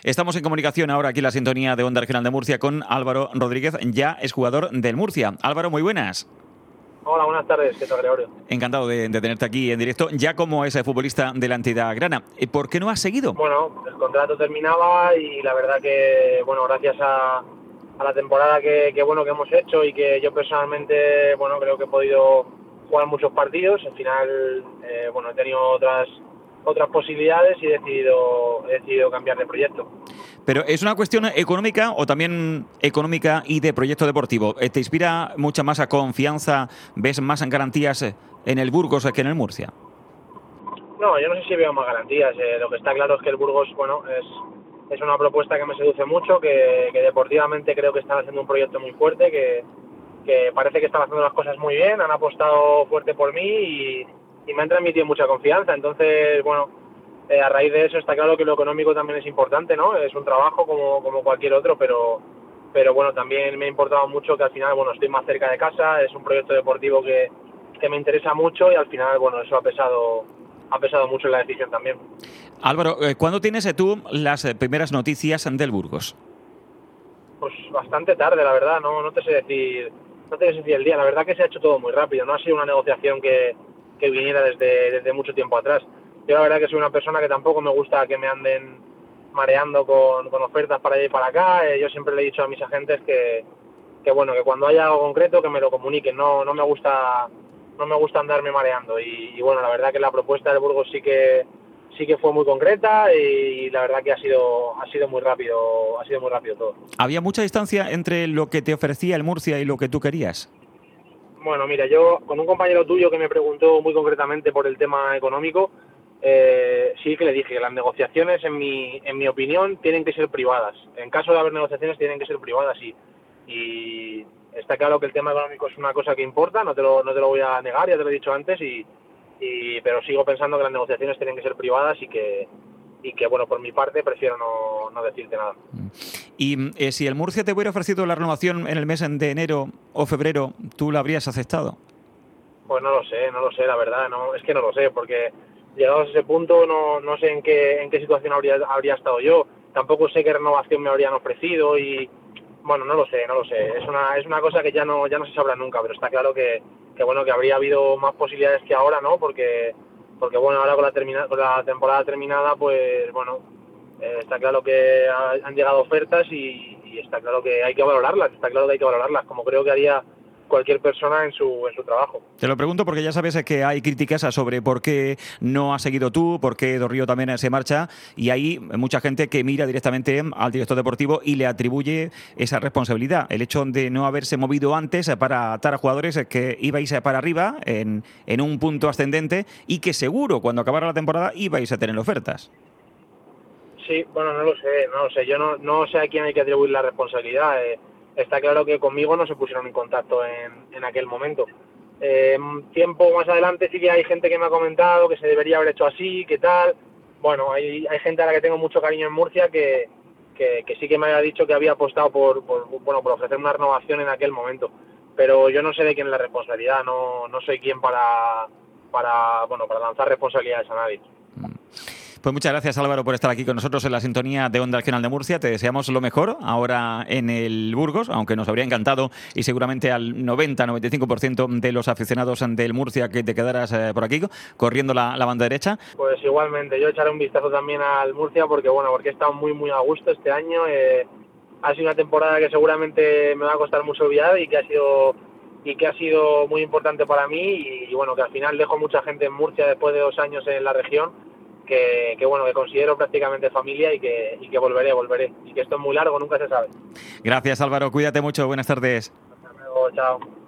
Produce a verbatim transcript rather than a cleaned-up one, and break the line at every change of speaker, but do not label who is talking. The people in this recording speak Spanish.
Estamos en comunicación ahora aquí en la sintonía de Onda Regional de Murcia con Álvaro Rodríguez, ya es jugador del Murcia. Álvaro, muy buenas.
Hola, buenas tardes. ¿Qué tal, Gregorio?
Encantado de, de tenerte aquí en directo, ya como ese futbolista de la entidad grana. ¿Por qué no has seguido?
Bueno, el contrato terminaba y la verdad que, bueno, gracias a, a la temporada que, que, bueno, que hemos hecho y que yo personalmente, bueno, creo que he podido jugar muchos partidos. Al final, eh, bueno, he tenido otras otras posibilidades y he decidido, he decidido cambiar de proyecto.
¿Pero es una cuestión económica o también económica y de proyecto deportivo? ¿Te inspira mucha más confianza? ¿Ves más garantías en el Burgos que en el Murcia?
No, yo no sé si veo más garantías. Eh, lo que está claro es que el Burgos, bueno, es, es una propuesta que me seduce mucho, que, que deportivamente creo que están haciendo un proyecto muy fuerte, que, que parece que están haciendo las cosas muy bien, han apostado fuerte por mí y, y me han transmitido mucha confianza. Entonces, bueno, eh, a raíz de eso está claro que lo económico también es importante, ¿no? Es un trabajo como, como cualquier otro, pero, pero bueno, también me ha importado mucho que al final, bueno, estoy más cerca de casa, es un proyecto deportivo que, que me interesa mucho y al final, bueno, eso ha pesado, ha pesado mucho en la decisión también.
Álvaro, ¿cuándo tienes tú las primeras noticias del Burgos?
Pues bastante tarde, la verdad, no, no te sé decir, no te sé decir el día. La verdad que se ha hecho todo muy rápido, no ha sido una negociación que, que viniera desde, desde mucho tiempo atrás. Yo la verdad que soy una persona que tampoco me gusta que me anden mareando con, con ofertas para allá y para acá. Eh, yo siempre le he dicho a mis agentes que, que bueno, que cuando haya algo concreto que me lo comuniquen. No, no me gusta, no me gusta andarme mareando. Y, y bueno, la verdad que la propuesta del Burgos sí que sí que fue muy concreta y la verdad que ha sido ha sido muy rápido, ha sido muy rápido todo.
¿Había mucha distancia entre lo que te ofrecía el Murcia y lo que tú querías?
Bueno, mira, yo con un compañero tuyo que me preguntó muy concretamente por el tema económico, eh, sí que le dije que las negociaciones, en mi en mi opinión, tienen que ser privadas. En caso de haber negociaciones, tienen que ser privadas y, y está claro que el tema económico es una cosa que importa, no te lo, no te lo voy a negar, ya te lo he dicho antes, y, y pero sigo pensando que las negociaciones tienen que ser privadas y que, y que bueno, por mi parte prefiero no, no decirte nada.
Y eh, si el Murcia te hubiera ofrecido la renovación en el mes de enero o febrero, ¿tú la habrías aceptado?
Pues no lo sé, no lo sé, la verdad, no, es que no lo sé, porque llegados a ese punto no, no sé en qué en qué situación habría habría estado yo, tampoco sé qué renovación me habrían ofrecido y bueno, no lo sé, no lo sé, es una es una cosa que ya no ya no se sabrá nunca, pero está claro que, que bueno, que habría habido más posibilidades que ahora, ¿no? Porque porque bueno, ahora con la termina, con la temporada terminada, pues bueno, eh, está claro que ha, han llegado ofertas y, y está claro que hay que valorarlas, está claro que hay que valorarlas, como creo que haría cualquier persona en su en su trabajo.
Te lo pregunto porque ya sabes que hay críticas sobre por qué no has seguido tú, por qué Dorrío también se marcha, y hay mucha gente que mira directamente al director deportivo y le atribuye esa responsabilidad, el hecho de no haberse movido antes para atar a jugadores que ibais para arriba en, en un punto ascendente y que seguro cuando acabara la temporada ibais a tener ofertas.
Sí, bueno, no lo sé, no lo sé, yo no, no sé a quién hay que atribuir la responsabilidad. Eh, está claro que conmigo no se pusieron en contacto en, en aquel momento. Eh, tiempo más adelante sí que hay gente que me ha comentado que se debería haber hecho así, que tal. Bueno, hay, hay gente a la que tengo mucho cariño en Murcia que, que, que sí que me había dicho que había apostado por, por, bueno, por ofrecer una renovación en aquel momento. Pero yo no sé de quién es la responsabilidad, no, no soy quien para, para, bueno, para lanzar responsabilidades a nadie.
Pues muchas gracias, Álvaro, por estar aquí con nosotros en la sintonía de Onda Regional de Murcia. Te deseamos lo mejor ahora en el Burgos, aunque nos habría encantado y seguramente al noventa a noventa y cinco por ciento de los aficionados del Murcia que te quedaras eh, por aquí corriendo la, la banda derecha.
Pues igualmente, yo echaré un vistazo también al Murcia porque bueno, porque he estado muy muy a gusto este año. Eh, ha sido una temporada que seguramente me va a costar mucho olvidar y que ha sido y que ha sido muy importante para mí y, y bueno, que al final dejo mucha gente en Murcia después de dos años en la región. Que, que bueno, que considero prácticamente familia y que, y que volveré, volveré. Y que esto es muy largo, nunca se sabe.
Gracias, Álvaro, cuídate mucho, buenas tardes.
Hasta luego, chao.